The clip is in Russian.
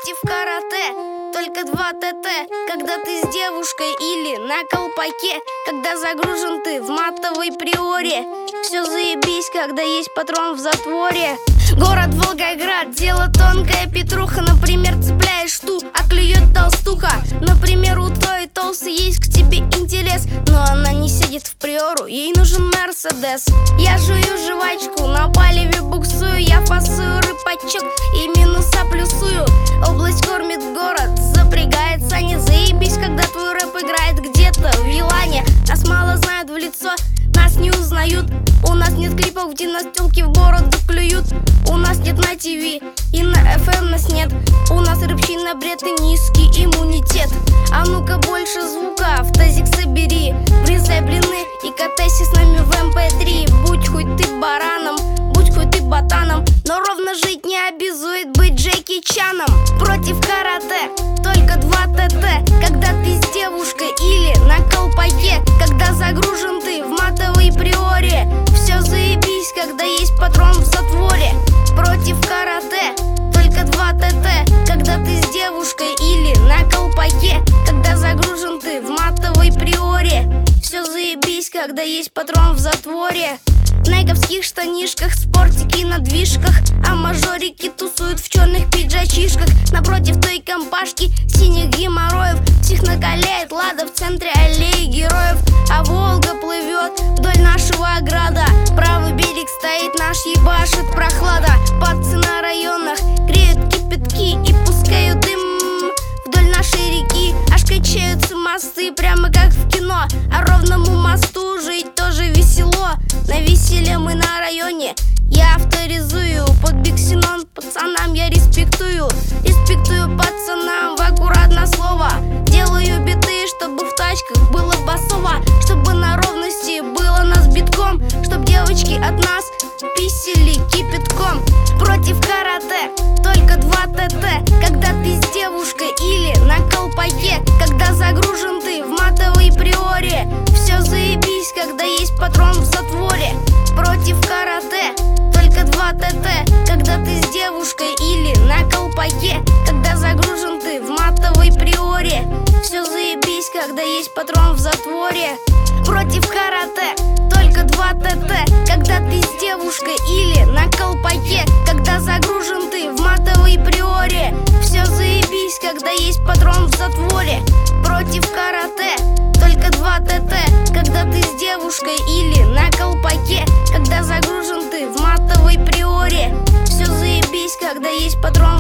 против карате, только 2 ТТ. Когда ты с девушкой или на колпаке, когда загружен ты в матовой приоре. Все заебись, когда есть патрон в затворе. Город Волгоград, дело тонкая петруха. Например, цепляешь ту, а клюет толстуха. Например, у той толстой есть к тебе интерес, но она не сидит в приору, ей нужен Мерседес. Я жую жвачку, на палеве буксую, я фасую рыбачок и минуса плюсую. Область кормит город, запрягает сани. Заебись, когда твой рэп играет где-то в Елане. Нас мало знают в лицо, нас не узнают. У нас нет клипов, где нас тёлки в бороду клюют. У нас нет на ТВ и на FM нас нет. У нас рыбчина, бред и низкий иммунитет. А ну-ка больше звука, в тазик собери, врезай блины и катайся с нами в MP3. Будь хоть ты бараном, будь хоть ты ботаном, но ровно жить не обязует быть Джеки Чаном. Против карате, только 2 ТТ. Когда ты с девушкой или на колпаке, когда загружен ты в матовой приоре. Все заебись, когда есть патрон в затворе. Против карате, только 2 ТТ. Когда ты с девушкой или на колпаке, когда загружен ты в матовой приоре. Все заебись, когда есть патрон в затворе. В найковских штанишках, спортики на движках, а мажорики тусуют в черных пиджачишках. Напротив той компашки синих геморроев, всех накаляет Лада в центре аллеи героев. А Волга плывет вдоль нашего ограда, правый берег стоит наш, ебашит прохлада. Пацы на районах греют кипятки и пускают дым вдоль нашей реки. Аж качаются мосты, прямо как в кино. А ровному мосту жить тоже весело. На веселье мы на районе, я авторизую. Под биксенон пацанам я респектую. Респектую пацанам в аккуратно слово. Делаю биты, чтобы в тачках было басово, чтобы на ровности было нас битком, чтоб девочки от нас писали кипятком. Против карате, только 2 ТТ. Когда ты с девушкой или на колпаке, когда загружен ты в матовой приоре. Все заебись, когда есть патрон в затворе. Против карате, только 2 ТТ. Когда ты с девушкой или на колпаке, когда загружен ты в матовой приоре. Все заебись, когда есть патрон в затворе. Против карате, только 2 ТТ. Когда ты с девушкой или на колпаке, когда загружен ты в матовой приоре. Все заебись, когда есть патрон в затворе. Против карате, только 2 ТТ. Когда ты с девушкой или на колпаке, когда загружен ты в матовой приоре. Все заебись, когда есть патрон